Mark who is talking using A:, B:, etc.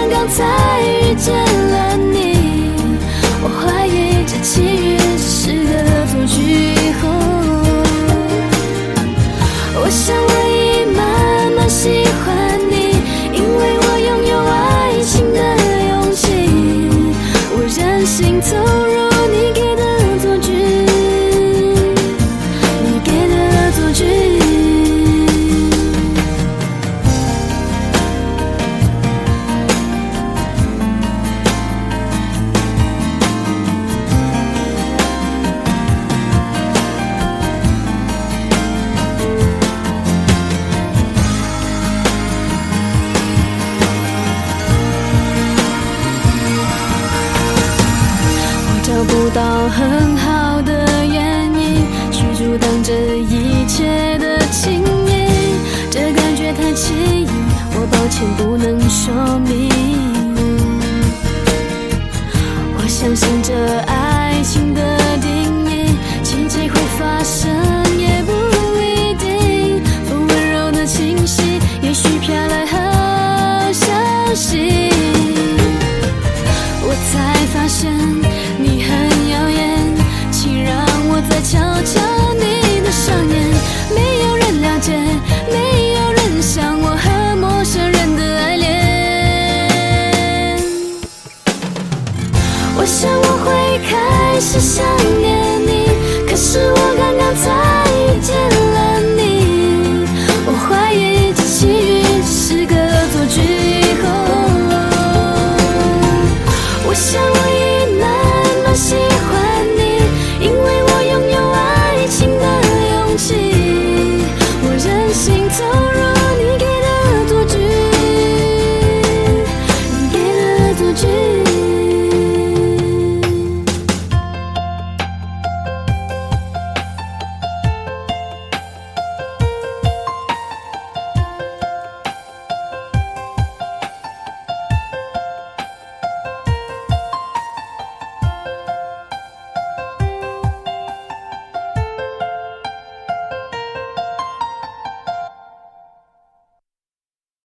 A: 刚刚才遇见了你，我怀疑这契约只是个恶作剧。我想我已慢慢喜欢你，因为我拥有爱情的勇气，我任性投入你给的恶作剧，你给的恶作剧。找不到很好的原因去阻挡这一切的情谊，这感觉太奇异，我抱歉不能说明。我相信这爱情的定义，奇迹会发生也不一定，风温柔的清晰，也许飘来好消息。我才发现你很耀眼，请让我再瞧瞧你的双眼。没有人了解，没有人像我和陌生人的爱恋。我想我会开始想念你，可是我刚刚才遇见了你，我怀疑这契约只是个恶作剧。我想我已慢慢喜欢你，因为我拥有爱情的勇气，我任性投